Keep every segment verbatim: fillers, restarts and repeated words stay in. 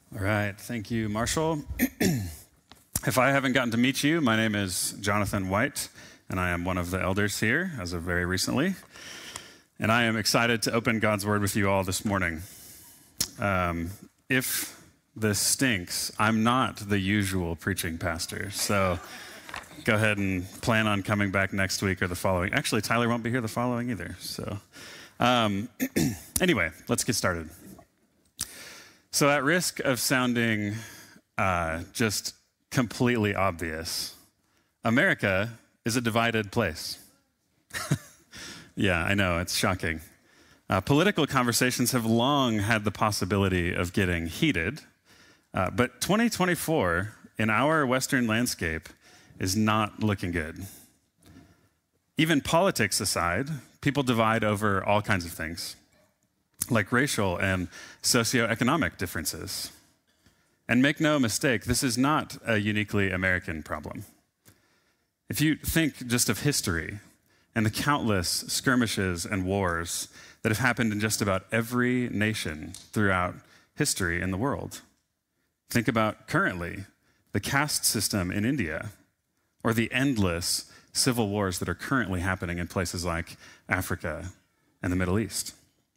All right, thank you, Marshall. If I haven't gotten to meet you, my name is Jonathan White, and I am one of the elders here as of very recently. And I am excited to open God's Word with you all this morning. Um, if this stinks, I'm not the usual preaching pastor, so go ahead and plan on coming back next week or the following. Actually, Tyler won't be here the following either. So um, anyway, let's get started. So at risk of sounding uh, just completely obvious, America is a divided place. Yeah, I know, it's shocking. Uh, political conversations have long had the possibility of getting heated, uh, but twenty twenty-four in our Western landscape is not looking good. Even politics aside, people divide over all kinds of things, like racial and socioeconomic differences. And make no mistake, this is not a uniquely American problem. If you think just of history and the countless skirmishes and wars that have happened in just about every nation throughout history in the world, think about currently the caste system in India or the endless civil wars that are currently happening in places like Africa and the Middle East.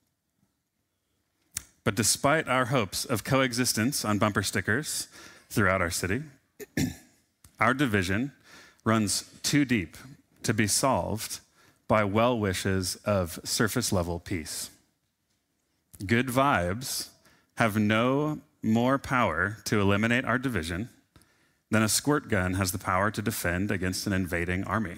But despite our hopes of coexistence on bumper stickers throughout our city, our division runs too deep to be solved by well wishes of surface level peace. Good vibes have no more power to eliminate our division than a squirt gun has the power to defend against an invading army.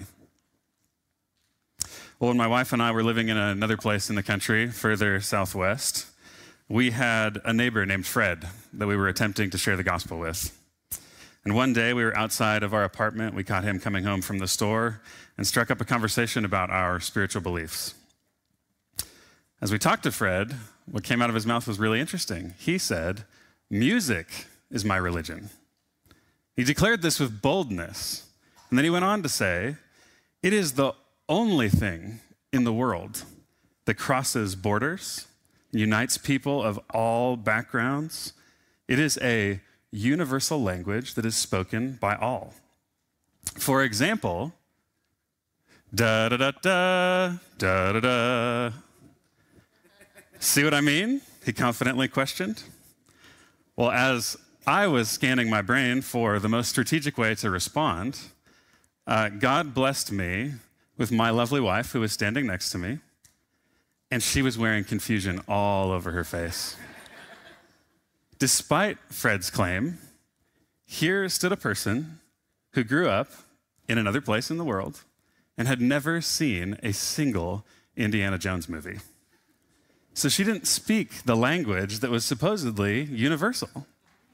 Well, when my wife and I were living in another place in the country, further southwest, we had a neighbor named Fred that we were attempting to share the gospel with. And one day we were outside of our apartment. We caught him coming home from the store and struck up a conversation about our spiritual beliefs. As we talked to Fred, what came out of his mouth was really interesting. He said, "Music is my religion." He declared this with boldness. And then he went on to say, "It is the only thing in the world that crosses borders, unites people of all backgrounds. It is a universal language that is spoken by all. For example, da da da da, da da da. See what I mean?" He confidently questioned. Well, as I was scanning my brain for the most strategic way to respond, uh, God blessed me with my lovely wife who was standing next to me. And she was wearing confusion all over her face. Despite Fred's claim, here stood a person who grew up in another place in the world and had never seen a single Indiana Jones movie. So she didn't speak the language that was supposedly universal.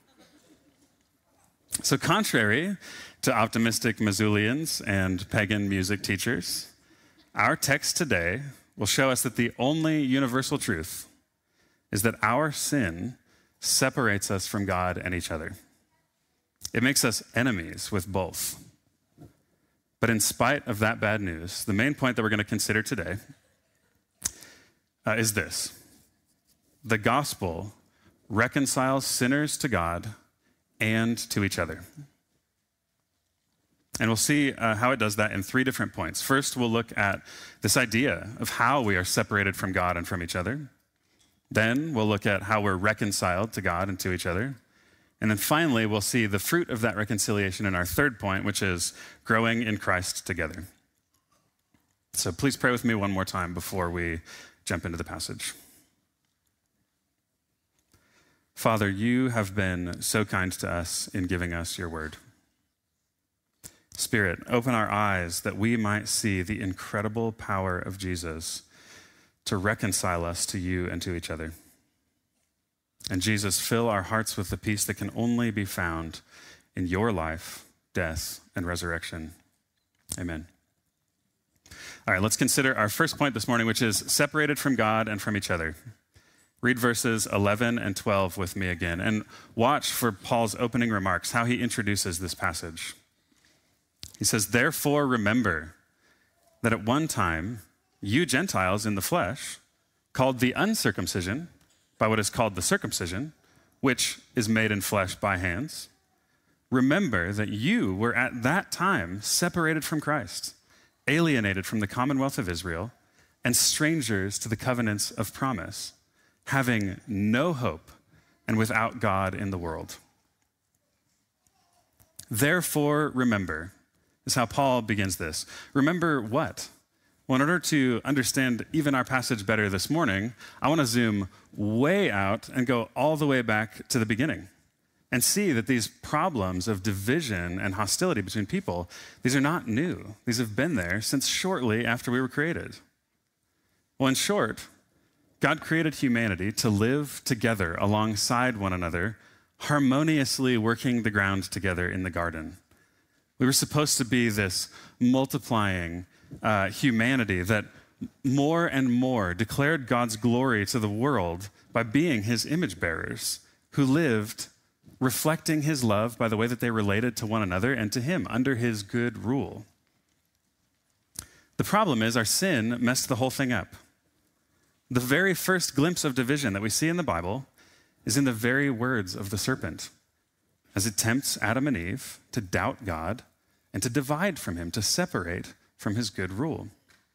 So contrary to optimistic Missoulians and pagan music teachers, our text today will show us that the only universal truth is that our sin separates us from God and each other. It makes us enemies with both. But in spite of that bad news, the main point that we're going to consider today uh, is this: the gospel reconciles sinners to God and to each other. And we'll see uh, how it does that in three different points. First, we'll look at this idea of how we are separated from God and from each other. Then we'll look at how we're reconciled to God and to each other. And then finally, we'll see the fruit of that reconciliation in our third point, which is growing in Christ together. So please pray with me one more time before we jump into the passage. Father, you have been so kind to us in giving us your word. Spirit, open our eyes that we might see the incredible power of Jesus to reconcile us to you and to each other. And Jesus, fill our hearts with the peace that can only be found in your life, death, and resurrection. Amen. All right, let's consider our first point this morning, which is separated from God and from each other. Read verses eleven and twelve with me again, and watch for Paul's opening remarks, how he introduces this passage. He says, "Therefore remember that at one time you Gentiles in the flesh, called the uncircumcision by what is called the circumcision, which is made in flesh by hands, remember that you were at that time separated from Christ, alienated from the commonwealth of Israel, and strangers to the covenants of promise, having no hope and without God in the world. Therefore, remember, is how Paul begins this. Remember what? Well, in order to understand even our passage better this morning, I want to zoom way out and go all the way back to the beginning and see that these problems of division and hostility between people, these are not new. These have been there since shortly after we were created. Well, in short, God created humanity to live together alongside one another, harmoniously working the ground together in the garden. We were supposed to be this multiplying uh, humanity that more and more declared God's glory to the world by being his image bearers who lived reflecting his love by the way that they related to one another and to him under his good rule. The problem is our sin messed the whole thing up. The very first glimpse of division that we see in the Bible is in the very words of the serpent, as it tempts Adam and Eve to doubt God and to divide from him, to separate from his good rule.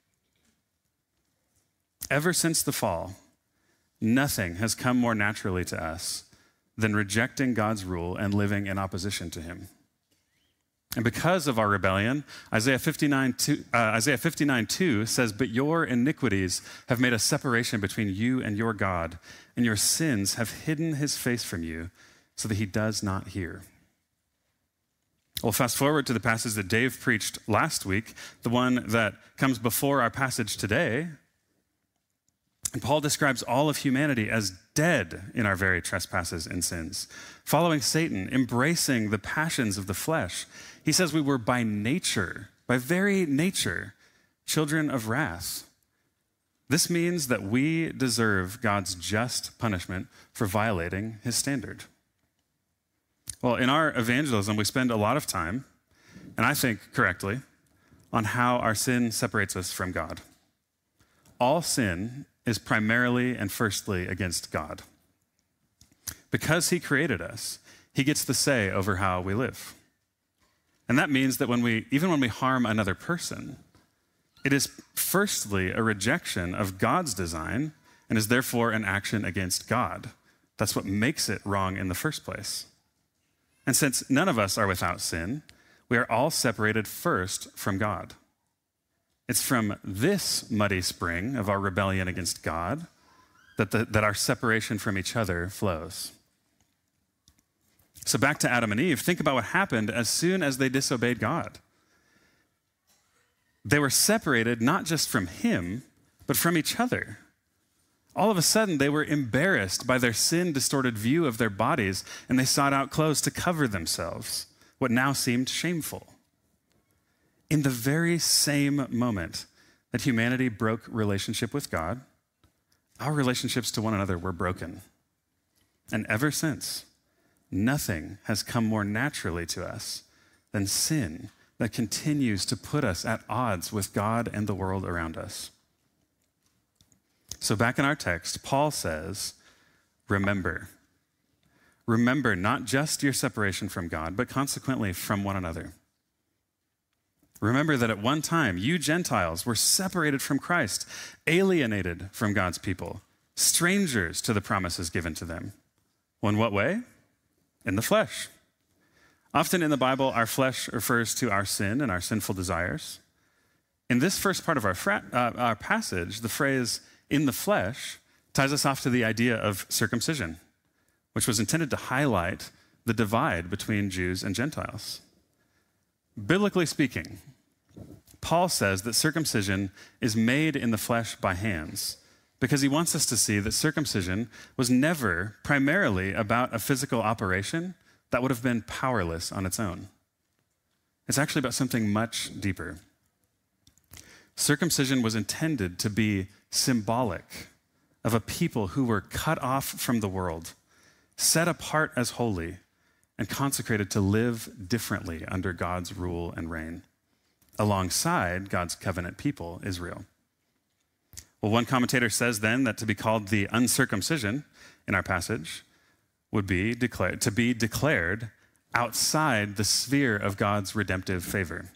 Ever since the fall, nothing has come more naturally to us than rejecting God's rule and living in opposition to him. And because of our rebellion, Isaiah fifty-nine two, uh, Isaiah fifty-nine two says, "But your iniquities have made a separation between you and your God, and your sins have hidden his face from you so that he does not hear." Well, fast forward to the passage that Dave preached last week, the one that comes before our passage today. And Paul describes all of humanity as dead in our very trespasses and sins, following Satan, embracing the passions of the flesh. He says we were by nature, by very nature, children of wrath. This means that we deserve God's just punishment for violating his standard. Well, in our evangelism, we spend a lot of time, and I think correctly, on how our sin separates us from God. All sin is primarily and firstly against God. Because he created us, he gets the say over how we live. And that means that when we, even when we harm another person, it is firstly a rejection of God's design and is therefore an action against God. That's what makes it wrong in the first place. And since none of us are without sin, we are all separated first from God. It's from this muddy spring of our rebellion against God that, the, that our separation from each other flows. So back to Adam and Eve, think about what happened as soon as they disobeyed God. They were separated not just from him, but from each other. All of a sudden, they were embarrassed by their sin-distorted view of their bodies, and they sought out clothes to cover themselves, what now seemed shameful. In the very same moment that humanity broke relationship with God, our relationships to one another were broken. And ever since, nothing has come more naturally to us than sin that continues to put us at odds with God and the world around us. So back in our text, Paul says, remember. Remember not just your separation from God, but consequently from one another. Remember that at one time, you Gentiles were separated from Christ, alienated from God's people, strangers to the promises given to them. Well, in what way? In the flesh. Often in the Bible, our flesh refers to our sin and our sinful desires. In this first part of our, fra- uh, our passage, the phrase in the flesh ties us off to the idea of circumcision, which was intended to highlight the divide between Jews and Gentiles. Biblically speaking, Paul says that circumcision is made in the flesh by hands because he wants us to see that circumcision was never primarily about a physical operation that would have been powerless on its own. It's actually about something much deeper. Circumcision was intended to be symbolic of a people who were cut off from the world, set apart as holy, and consecrated to live differently under God's rule and reign, alongside God's covenant people, Israel. Well, one commentator says then that to be called the uncircumcision in our passage would be declared to be declared outside the sphere of God's redemptive favor.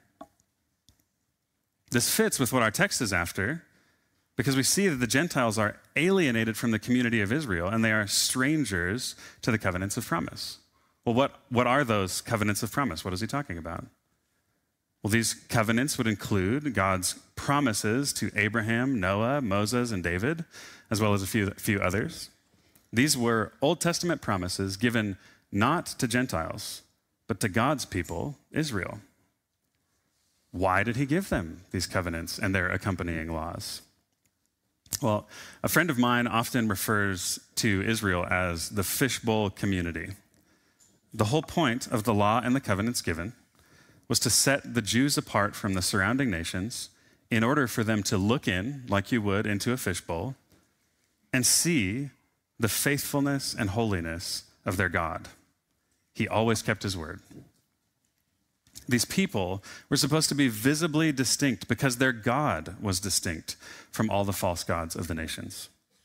This fits with what our text is after, because we see that the Gentiles are alienated from the community of Israel and they are strangers to the covenants of promise. Well, what, what are those covenants of promise? What is he talking about? Well, these covenants would include God's promises to Abraham, Noah, Moses, and David, as well as a few, few others. These were Old Testament promises given not to Gentiles, but to God's people, Israel. Why did he give them these covenants and their accompanying laws? Well, a friend of mine often refers to Israel as the fishbowl community. The whole point of the law and the covenants given was to set the Jews apart from the surrounding nations in order for them to look in, like you would into a fishbowl, and see the faithfulness and holiness of their God. He always kept his word. These people were supposed to be visibly distinct because their God was distinct from all the false gods of the nations.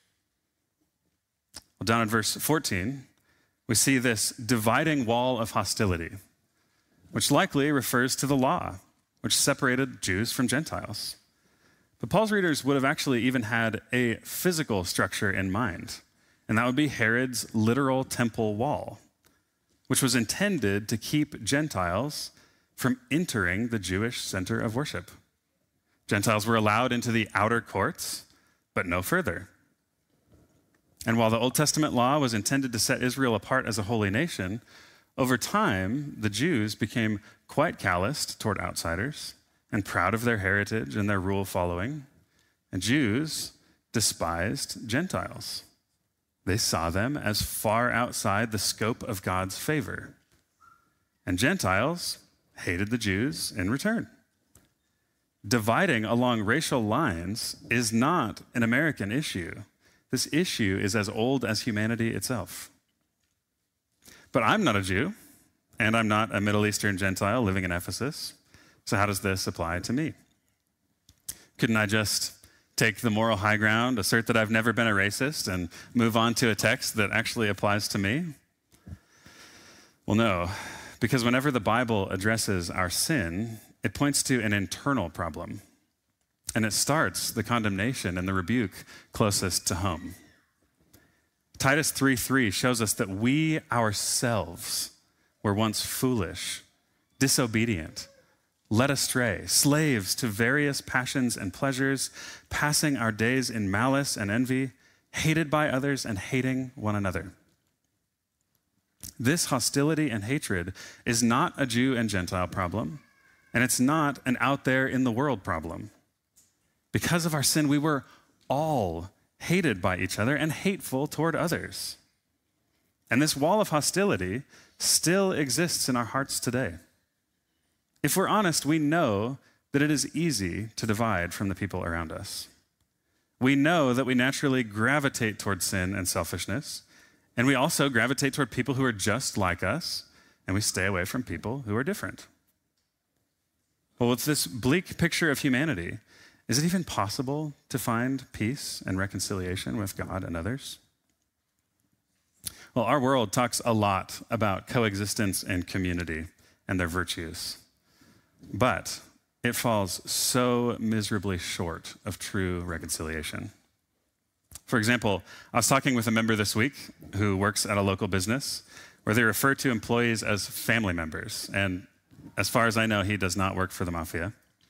Well, down in verse fourteen, we see this dividing wall of hostility, which likely refers to the law, which separated Jews from Gentiles. But Paul's readers would have actually even had a physical structure in mind, and that would be Herod's literal temple wall, which was intended to keep Gentiles from entering the Jewish center of worship. Gentiles were allowed into the outer courts, but no further. And while the Old Testament law was intended to set Israel apart as a holy nation, over time, the Jews became quite calloused toward outsiders and proud of their heritage and their rule following. And Jews despised Gentiles. They saw them as far outside the scope of God's favor. And Gentiles hated the Jews in return. Dividing along racial lines is not an American issue. This issue is as old as humanity itself. But I'm not a Jew, and I'm not a Middle Eastern Gentile living in Ephesus. So how does this apply to me? Couldn't I just take the moral high ground, assert that I've never been a racist, and move on to a text that actually applies to me? Well, no. Because whenever the Bible addresses our sin, it points to an internal problem. And it starts the condemnation and the rebuke closest to home. Titus three three shows us that we ourselves were once foolish, disobedient, led astray, slaves to various passions and pleasures, passing our days in malice and envy, hated by others and hating one another. This hostility and hatred is not a Jew and Gentile problem, and it's not an out there in the world problem. Because of our sin, we were all hated by each other and hateful toward others. And this wall of hostility still exists in our hearts today. If we're honest, we know that it is easy to divide from the people around us. We know that we naturally gravitate toward sin and selfishness, and we also gravitate toward people who are just like us, and we stay away from people who are different. Well, with this bleak picture of humanity, is it even possible to find peace and reconciliation with God and others? Well, our world talks a lot about coexistence and community and their virtues, but it falls so miserably short of true reconciliation. For example, I was talking with a member this week who works at a local business where they refer to employees as family members, and as far as I know, he does not work for the mafia.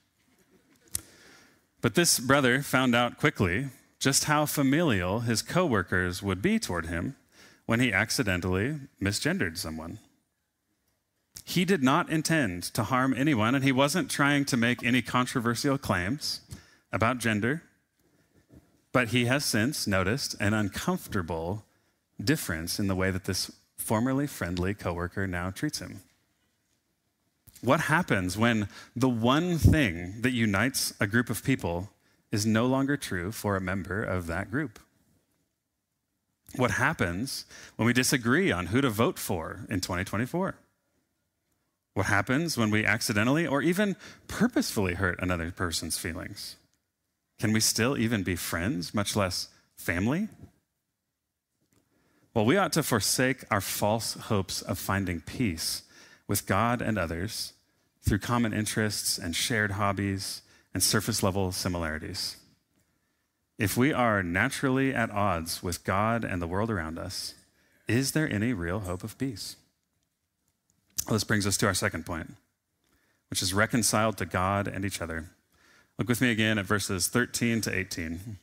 But this brother found out quickly just how familial his coworkers would be toward him when he accidentally misgendered someone. He did not intend to harm anyone, and he wasn't trying to make any controversial claims about gender, but he has since noticed an uncomfortable difference in the way that this formerly friendly coworker now treats him. What happens when the one thing that unites a group of people is no longer true for a member of that group? What happens when we disagree on who to vote for in twenty twenty-four? What happens when we accidentally or even purposefully hurt another person's feelings? Can we still even be friends, much less family? Well, we ought to forsake our false hopes of finding peace with God and others through common interests and shared hobbies and surface level similarities. If we are naturally at odds with God and the world around us, is there any real hope of peace? Well, this brings us to our second point, which is reconciled to God and each other. Look with me again at verses thirteen to eighteen.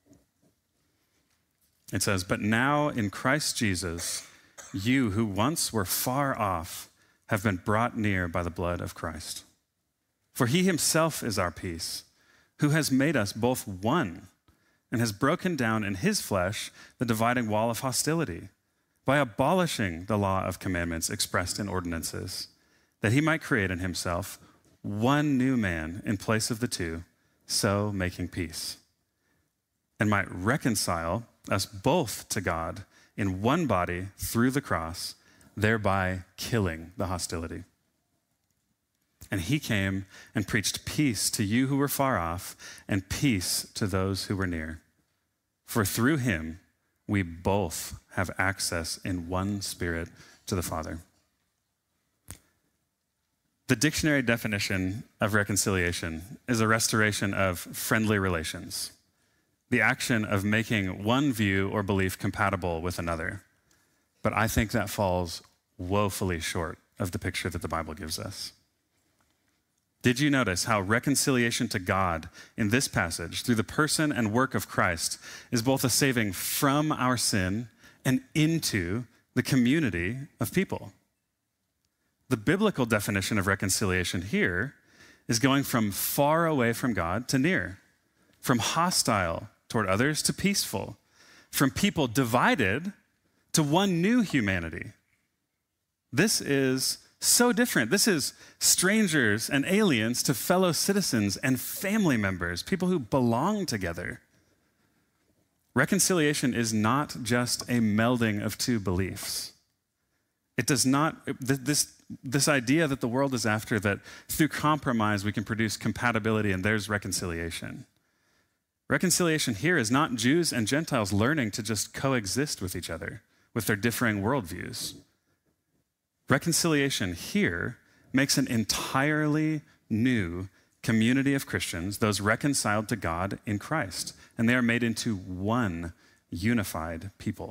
It says, "But now in Christ Jesus, you who once were far off have been brought near by the blood of Christ. For he himself is our peace, who has made us both one and has broken down in his flesh the dividing wall of hostility by abolishing the law of commandments expressed in ordinances, that he might create in himself one new man in place of the two, so making peace, and might reconcile us both to God in one body through the cross, thereby killing the hostility. And he came and preached peace to you who were far off and peace to those who were near. For through him we both have access in one Spirit to the Father." The dictionary definition of reconciliation is a restoration of friendly relations, the action of making one view or belief compatible with another. But I think that falls woefully short of the picture that the Bible gives us. Did you notice how reconciliation to God in this passage through the person and work of Christ is both a saving from our sin and into the community of people? The biblical definition of reconciliation here is going from far away from God to near, from hostile toward others to peaceful, from people divided to one new humanity. This is so different. This is strangers and aliens to fellow citizens and family members, people who belong together. Reconciliation is not just a melding of two beliefs. It does not, this, this idea that the world is after, that through compromise we can produce compatibility and there's reconciliation. Reconciliation here is not Jews and Gentiles learning to just coexist with each other with their differing worldviews. Reconciliation here makes an entirely new community of Christians, those reconciled to God in Christ, and they are made into one unified people.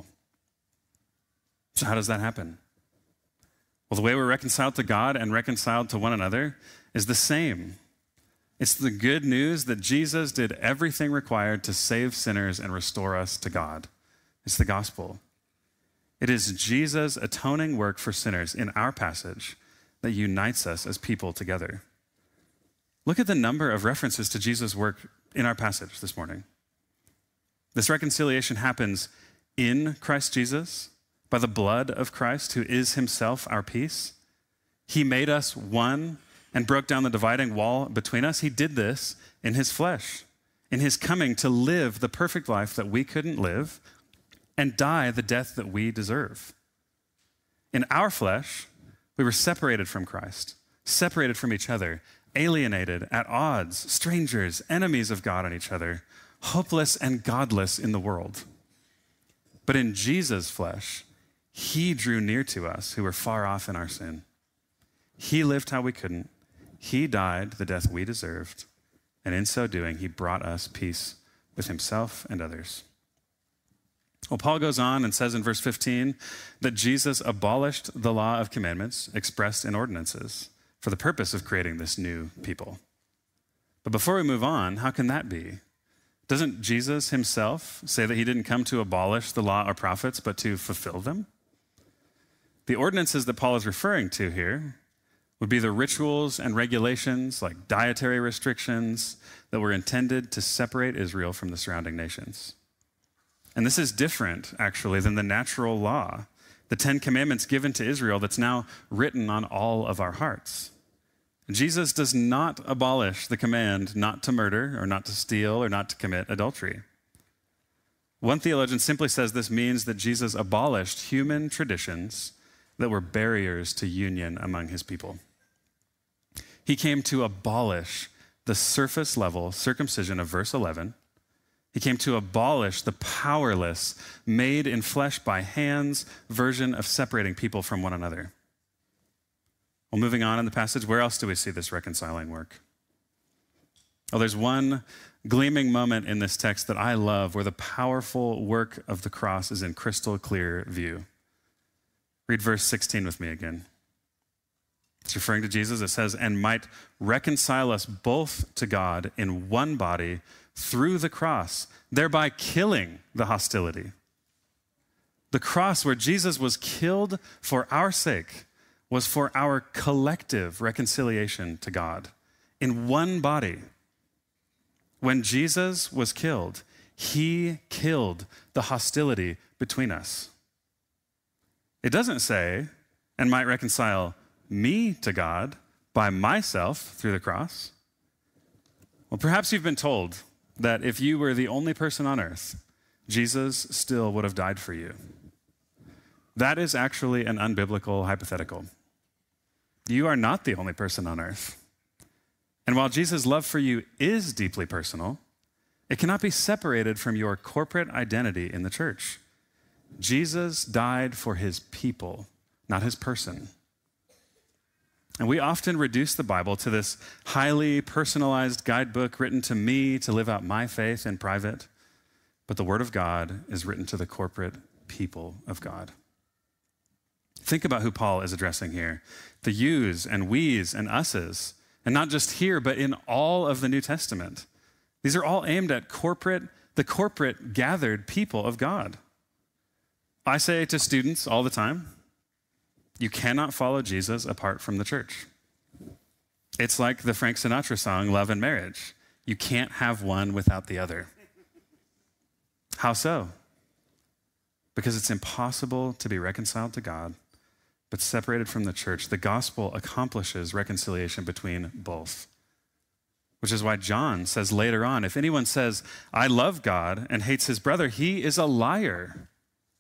So how does that happen? Well, the way we're reconciled to God and reconciled to one another is the same. It's the good news that Jesus did everything required to save sinners and restore us to God. It's the gospel. It is Jesus' atoning work for sinners in our passage that unites us as people together. Look at the number of references to Jesus' work in our passage this morning. This reconciliation happens in Christ Jesus, by the blood of Christ, who is himself our peace. He made us one and broke down the dividing wall between us. He did this in his flesh, in his coming to live the perfect life that we couldn't live and die the death that we deserve. In our flesh, we were separated from Christ, separated from each other, alienated, at odds, strangers, enemies of God and each other, hopeless and godless in the world. But in Jesus' flesh, he drew near to us who were far off in our sin. He lived how we couldn't. He died the death we deserved. And in so doing, he brought us peace with himself and others. Well, Paul goes on and says in verse fifteen that Jesus abolished the law of commandments expressed in ordinances for the purpose of creating this new people. But before we move on, how can that be? Doesn't Jesus himself say that he didn't come to abolish the law or prophets, but to fulfill them? The ordinances that Paul is referring to here would be the rituals and regulations, like dietary restrictions, that were intended to separate Israel from the surrounding nations. And this is different, actually, than the natural law, the Ten Commandments given to Israel that's now written on all of our hearts. Jesus does not abolish the command not to murder or not to steal or not to commit adultery. One theologian simply says this means that Jesus abolished human traditions that were barriers to union among his people. He came to abolish the surface level circumcision of verse eleven. He came to abolish the powerless, made in flesh by hands version of separating people from one another. Well, moving on in the passage, where else do we see this reconciling work? Well, there's one gleaming moment in this text that I love where the powerful work of the cross is in crystal clear view. Read verse sixteen with me again. It's referring to Jesus. It says, and might reconcile us both to God in one body through the cross, thereby killing the hostility. The cross where Jesus was killed for our sake was for our collective reconciliation to God in one body. When Jesus was killed, he killed the hostility between us. It doesn't say, and might reconcile me to God by myself through the cross. Well, perhaps you've been told that if you were the only person on earth, Jesus still would have died for you. That is actually an unbiblical hypothetical. You are not the only person on earth. And while Jesus' love for you is deeply personal, it cannot be separated from your corporate identity in the church. Jesus died for his people, not his person. And we often reduce the Bible to this highly personalized guidebook written to me to live out my faith in private. But the Word of God is written to the corporate people of God. Think about who Paul is addressing here. The yous and we's and us's. And not just here, but in all of the New Testament. These are all aimed at corporate, the corporate gathered people of God. I say to students all the time, you cannot follow Jesus apart from the church. It's like the Frank Sinatra song, Love and Marriage. You can't have one without the other. How so? Because it's impossible to be reconciled to God, but separated from the church. The gospel accomplishes reconciliation between both. Which is why John says later on, if anyone says, I love God and hates his brother, he is a liar.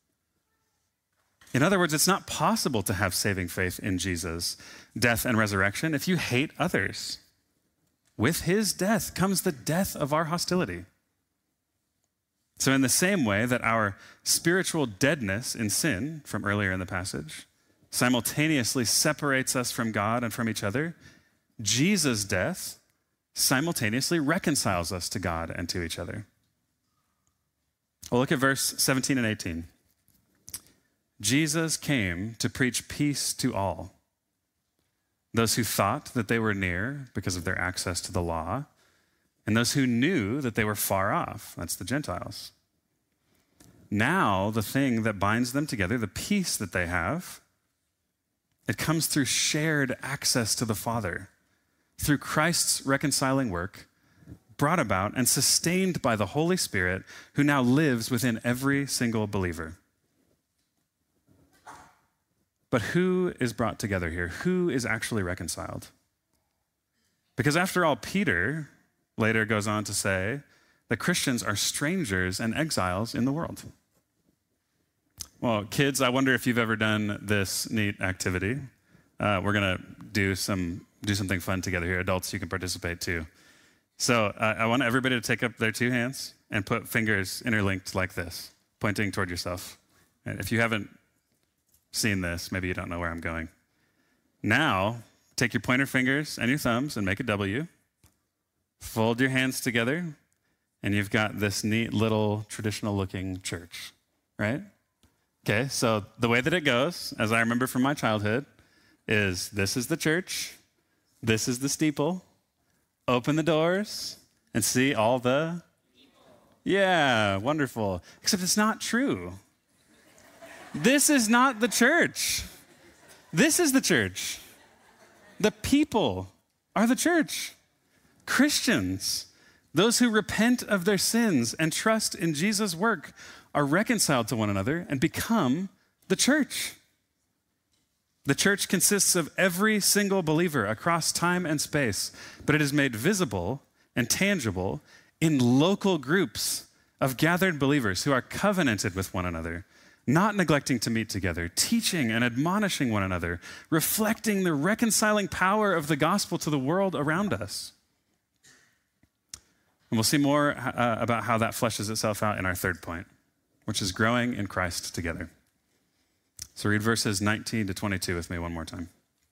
In other words, it's not possible to have saving faith in Jesus' death and resurrection if you hate others. With his death comes the death of our hostility. So in the same way that our spiritual deadness in sin from earlier in the passage simultaneously separates us from God and from each other, Jesus' death simultaneously reconciles us to God and to each other. Well, look at verse seventeen and eighteen. Jesus came to preach peace to all, those who thought that they were near because of their access to the law, and those who knew that they were far off, that's the Gentiles. Now, the thing that binds them together, the peace that they have, it comes through shared access to the Father, through Christ's reconciling work, brought about and sustained by the Holy Spirit, who now lives within every single believer. But who is brought together here? Who is actually reconciled? Because after all, Peter later goes on to say that Christians are strangers and exiles in the world. Well, kids, I wonder if you've ever done this neat activity. Uh, we're going to do some do something fun together here. Adults, you can participate too. So uh, I want everybody to take up their two hands and put fingers interlinked like this, pointing toward yourself. And if you haven't seen this, maybe you don't know where I'm going. Now, take your pointer fingers and your thumbs and make a W. Fold your hands together, and you've got this neat little traditional-looking church, right? Okay, so the way that it goes, as I remember from my childhood, is this is the church, this is the steeple, open the doors, and see all the people. Yeah, wonderful. Except it's not true. This is not the church. This is the church. The people are the church. Christians, those who repent of their sins and trust in Jesus' work, are reconciled to one another and become the church. The church consists of every single believer across time and space, but it is made visible and tangible in local groups of gathered believers who are covenanted with one another, not neglecting to meet together, teaching and admonishing one another, reflecting the reconciling power of the gospel to the world around us. And we'll see more uh, about how that fleshes itself out in our third point, which is growing in Christ together. So read verses nineteen to twenty-two with me one more time.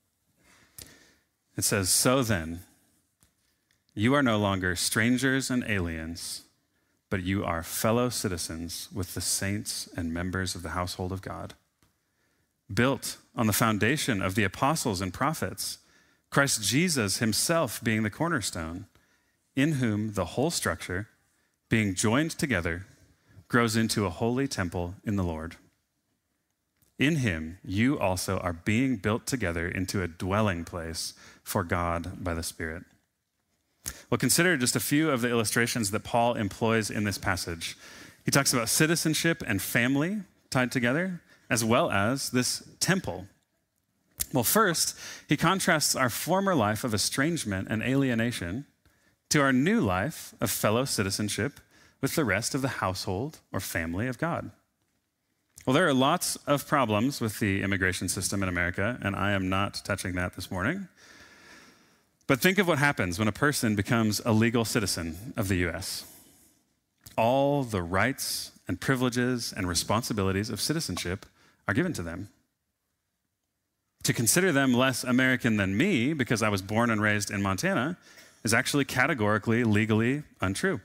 It says, "So then, you are no longer strangers and aliens, but you are fellow citizens with the saints and members of the household of God, built on the foundation of the apostles and prophets, Christ Jesus himself being the cornerstone, in whom the whole structure, being joined together, grows into a holy temple in the Lord. In him, you also are being built together into a dwelling place for God by the Spirit." Well, consider just a few of the illustrations that Paul employs in this passage. He talks about citizenship and family tied together, as well as this temple. Well, first, he contrasts our former life of estrangement and alienation to our new life of fellow citizenship with the rest of the household or family of God. Well, there are lots of problems with the immigration system in America, and I am not touching that this morning. But think of what happens when a person becomes a legal citizen of the U S. All the rights and privileges and responsibilities of citizenship are given to them. To consider them less American than me because I was born and raised in Montana is actually categorically, legally untrue.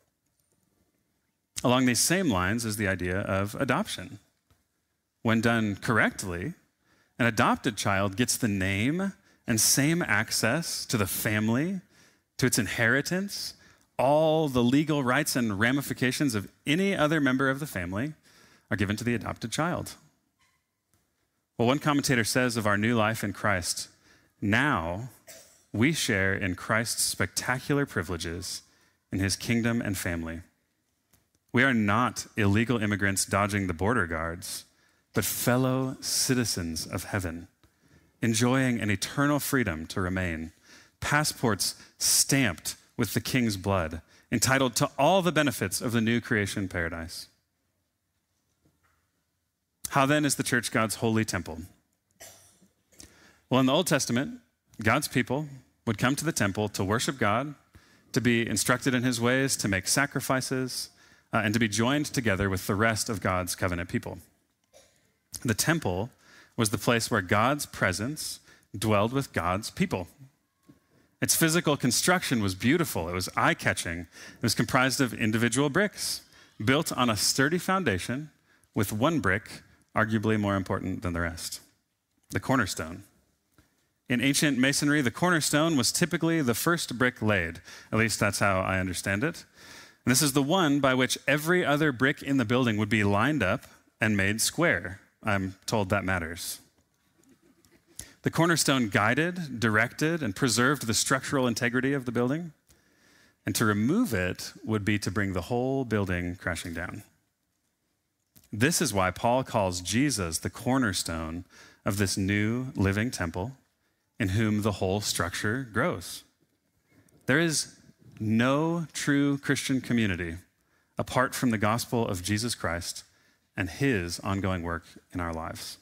Along these same lines is the idea of adoption. When done correctly, an adopted child gets the name and same access to the family, to its inheritance, all the legal rights and ramifications of any other member of the family are given to the adopted child. Well, one commentator says of our new life in Christ, now we share in Christ's spectacular privileges in his kingdom and family. We are not illegal immigrants dodging the border guards, but fellow citizens of heaven, enjoying an eternal freedom to remain, passports stamped with the King's blood, entitled to all the benefits of the new creation paradise. How then is the church God's holy temple? Well, in the Old Testament, God's people would come to the temple to worship God, to be instructed in his ways, to make sacrifices, uh, and to be joined together with the rest of God's covenant people. The temple was the place where God's presence dwelled with God's people. Its physical construction was beautiful. It was eye-catching. It was comprised of individual bricks, built on a sturdy foundation with one brick arguably more important than the rest, the cornerstone. In ancient masonry, the cornerstone was typically the first brick laid. At least that's how I understand it. And this is the one by which every other brick in the building would be lined up and made square. I'm told that matters. The cornerstone guided, directed, and preserved the structural integrity of the building. And to remove it would be to bring the whole building crashing down. This is why Paul calls Jesus the cornerstone of this new living temple in whom the whole structure grows. There is no true Christian community apart from the gospel of Jesus Christ and his ongoing work in our lives.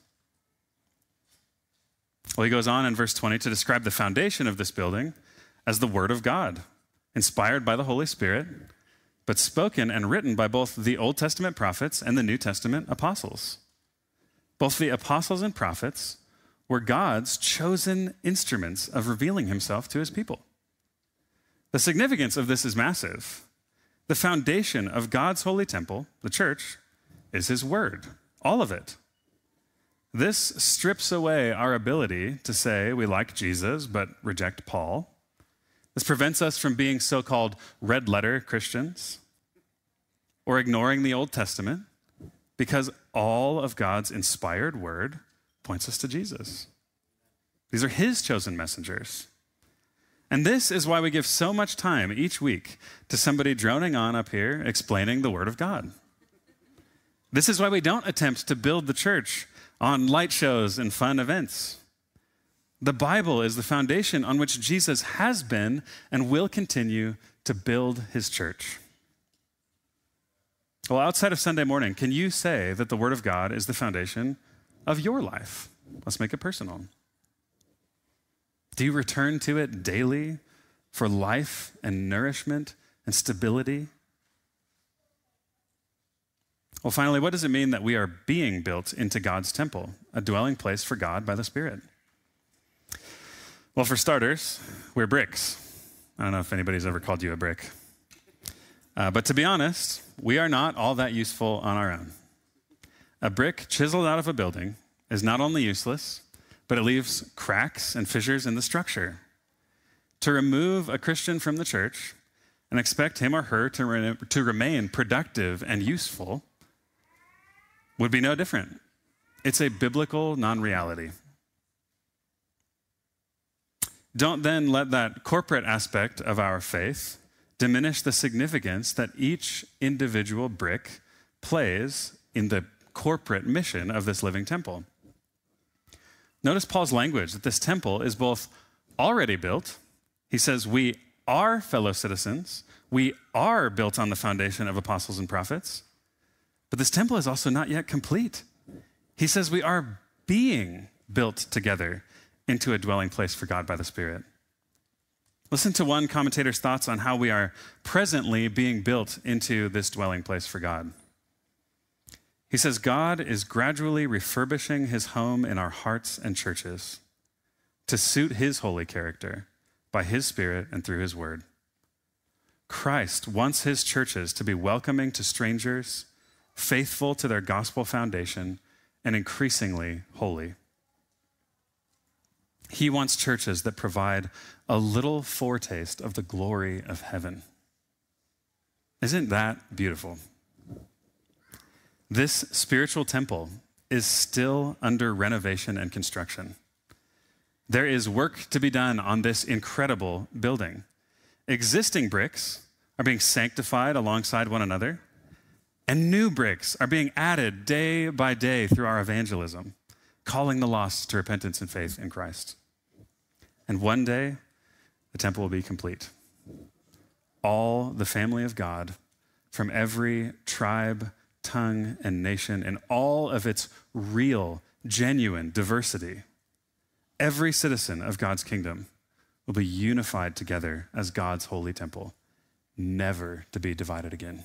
Well, he goes on in verse twenty to describe the foundation of this building as the Word of God, inspired by the Holy Spirit, but spoken and written by both the Old Testament prophets and the New Testament apostles. Both the apostles and prophets were God's chosen instruments of revealing himself to his people. The significance of this is massive. The foundation of God's holy temple, the church, is his word, all of it. This strips away our ability to say we like Jesus but reject Paul. This prevents us from being so-called red letter Christians or ignoring the Old Testament because all of God's inspired word points us to Jesus. These are his chosen messengers. And this is why we give so much time each week to somebody droning on up here explaining the word of God. This is why we don't attempt to build the church on light shows and fun events. The Bible is the foundation on which Jesus has been and will continue to build his church. Well, outside of Sunday morning, can you say that the Word of God is the foundation of your life? Let's make it personal. Do you return to it daily for life and nourishment and stability? Well, finally, what does it mean that we are being built into God's temple, a dwelling place for God by the Spirit? Well, for starters, we're bricks. I don't know if anybody's ever called you a brick. Uh, but to be honest, we are not all that useful on our own. A brick chiseled out of a building is not only useless, but it leaves cracks and fissures in the structure. To remove a Christian from the church and expect him or her to, re- to remain productive and useful would be no different. It's a biblical non-reality. Don't then let that corporate aspect of our faith diminish the significance that each individual brick plays in the corporate mission of this living temple. Notice Paul's language that this temple is both already built. He says we are fellow citizens. We are built on the foundation of apostles and prophets. But this temple is also not yet complete. He says we are being built together into a dwelling place for God by the Spirit. Listen to one commentator's thoughts on how we are presently being built into this dwelling place for God. He says, God is gradually refurbishing his home in our hearts and churches to suit his holy character by his Spirit and through his word. Christ wants his churches to be welcoming to strangers, faithful to their gospel foundation, and increasingly holy. He wants churches that provide a little foretaste of the glory of heaven. Isn't that beautiful? This spiritual temple is still under renovation and construction. There is work to be done on this incredible building. Existing bricks are being sanctified alongside one another, and new bricks are being added day by day through our evangelism, calling the lost to repentance and faith in Christ. And one day, the temple will be complete. All the family of God from every tribe, tongue, and nation, and all of its real, genuine diversity, every citizen of God's kingdom will be unified together as God's holy temple, never to be divided again.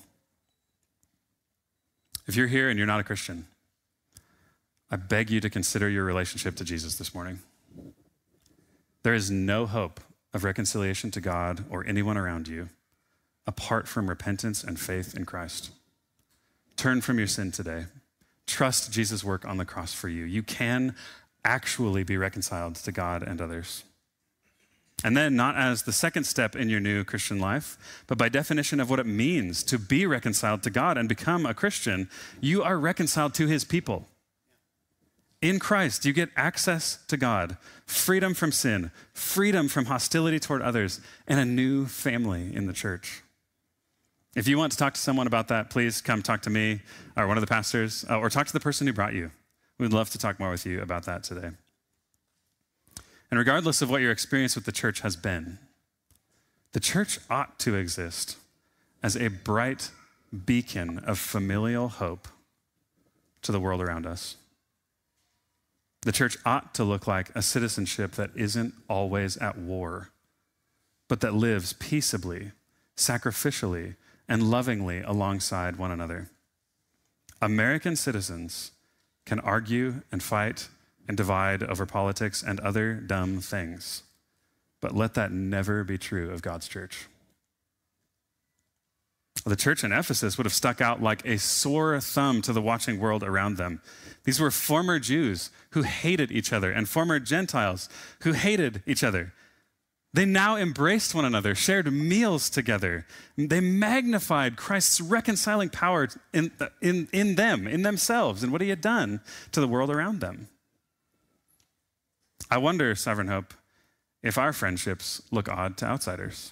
If you're here and you're not a Christian, I beg you to consider your relationship to Jesus this morning. There is no hope of reconciliation to God or anyone around you apart from repentance and faith in Christ. Turn from your sin today. Trust Jesus' work on the cross for you. You can actually be reconciled to God and others. And then, not as the second step in your new Christian life, but by definition of what it means to be reconciled to God and become a Christian, you are reconciled to his people. In Christ, you get access to God, freedom from sin, freedom from hostility toward others, and a new family in the church. If you want to talk to someone about that, please come talk to me or one of the pastors, uh, or talk to the person who brought you. We'd love to talk more with you about that today. And regardless of what your experience with the church has been, the church ought to exist as a bright beacon of familial hope to the world around us. The church ought to look like a citizenship that isn't always at war, but that lives peaceably, sacrificially, and lovingly alongside one another. American citizens can argue and fight and divide over politics and other dumb things, but let that never be true of God's church. The church in Ephesus would have stuck out like a sore thumb to the watching world around them. These were former Jews who hated each other and former Gentiles who hated each other. They now embraced one another, shared meals together. They magnified Christ's reconciling power in, in, in them, in themselves, and what he had done to the world around them. I wonder, Sovereign Hope, if our friendships look odd to outsiders.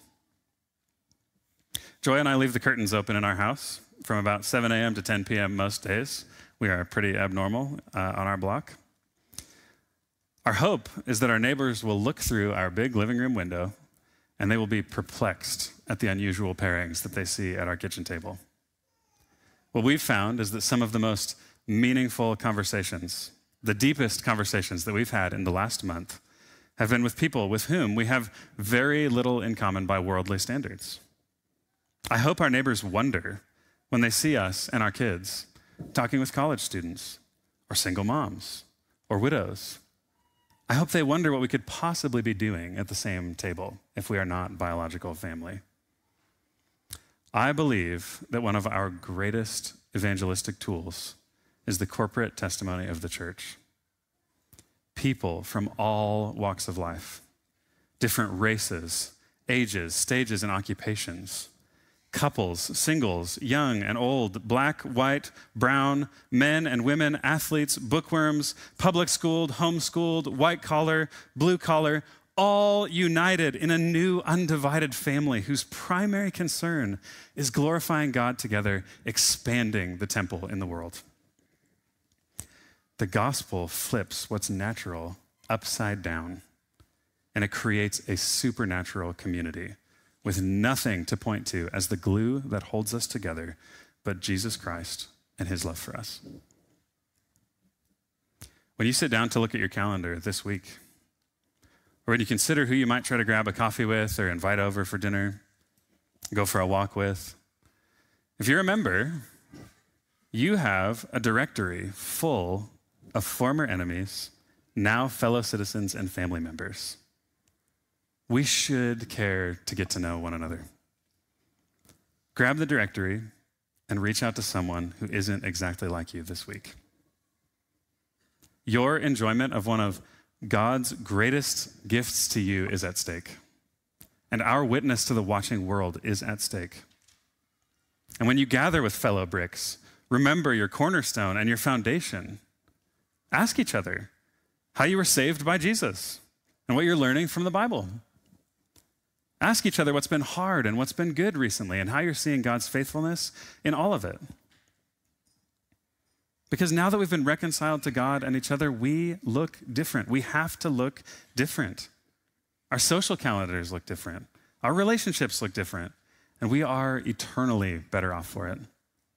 Joy and I leave the curtains open in our house from about seven a.m. to ten p.m. most days. We are pretty abnormal uh, on our block. Our hope is that our neighbors will look through our big living room window and they will be perplexed at the unusual pairings that they see at our kitchen table. What we've found is that some of the most meaningful conversations, the deepest conversations that we've had in the last month, have been with people with whom we have very little in common by worldly standards. I hope our neighbors wonder when they see us and our kids talking with college students or single moms or widows. I hope they wonder what we could possibly be doing at the same table if we are not biological family. I believe that one of our greatest evangelistic tools is the corporate testimony of the church. People from all walks of life, different races, ages, stages, and occupations, couples, singles, young and old, black, white, brown, men and women, athletes, bookworms, public schooled, homeschooled, white collar, blue collar, all united in a new undivided family whose primary concern is glorifying God together, expanding the temple in the world. The gospel flips what's natural upside down, and it creates a supernatural community with nothing to point to as the glue that holds us together but Jesus Christ and his love for us. When you sit down to look at your calendar this week, or when you consider who you might try to grab a coffee with or invite over for dinner, go for a walk with, if you remember, you have a directory full of former enemies, now fellow citizens and family members. We should care to get to know one another. Grab the directory and reach out to someone who isn't exactly like you this week. Your enjoyment of one of God's greatest gifts to you is at stake, and our witness to the watching world is at stake. And when you gather with fellow bricks, remember your cornerstone and your foundation. Ask each other how you were saved by Jesus and what you're learning from the Bible. Ask each other what's been hard and what's been good recently and how you're seeing God's faithfulness in all of it. Because now that we've been reconciled to God and each other, we look different. We have to look different. Our social calendars look different. Our relationships look different. And we are eternally better off for it.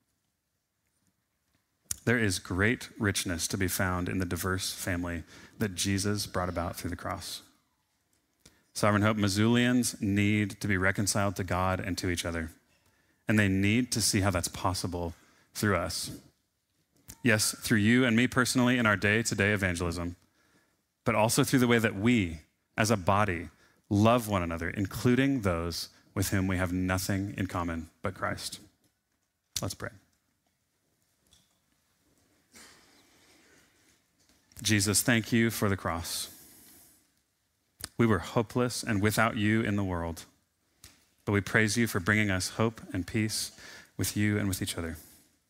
There is great richness to be found in the diverse family that Jesus brought about through the cross. Sovereign Hope Missoulians need to be reconciled to God and to each other. And they need to see how that's possible through us. Yes, through you and me personally in our day-to-day evangelism, but also through the way that we, as a body, love one another, including those with whom we have nothing in common but Christ. Let's pray. Jesus, thank you for the cross. We were hopeless and without you in the world, but we praise you for bringing us hope and peace with you and with each other.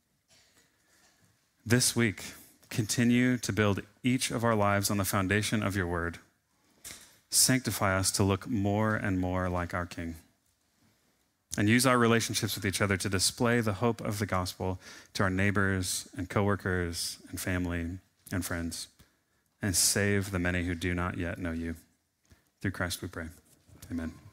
This week, continue to build each of our lives on the foundation of your word. Sanctify us to look more and more like our King. And use our relationships with each other to display the hope of the gospel to our neighbors and coworkers and family and friends, and save the many who do not yet know you. Through Christ we pray. Amen.